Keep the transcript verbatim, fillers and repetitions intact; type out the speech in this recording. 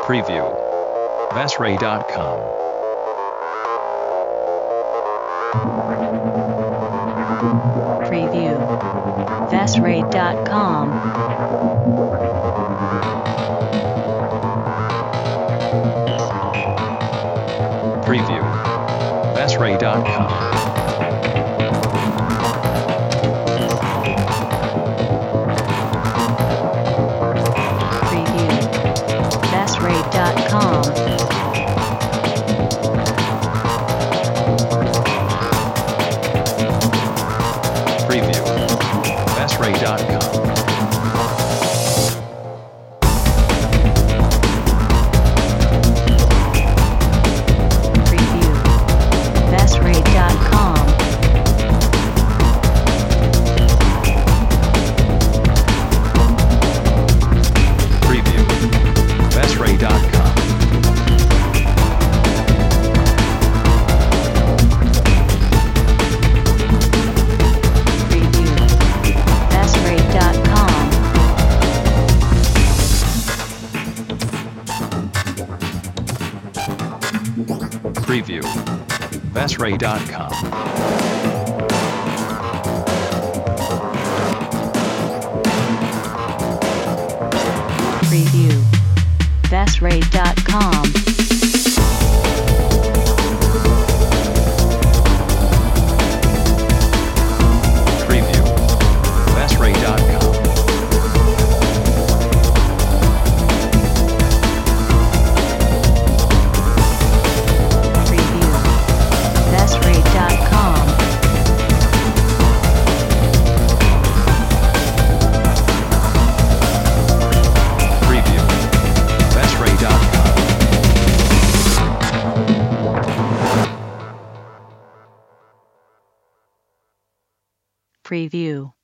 Preview. Vasray dot com. Preview. Vasray dot com. Preview. Vasray dot com. Preview. Vasray dot com. Preview. Vasray dot com. Preview. Vasray dot com. Preview. Vasray dot com. Preview. Vasray dot com. Preview. Vasray dot com. Preview. Vasray dot com. Preview. Vasray dot com. Preview. Vasray dot com. Preview. Vasray dot com. Preview.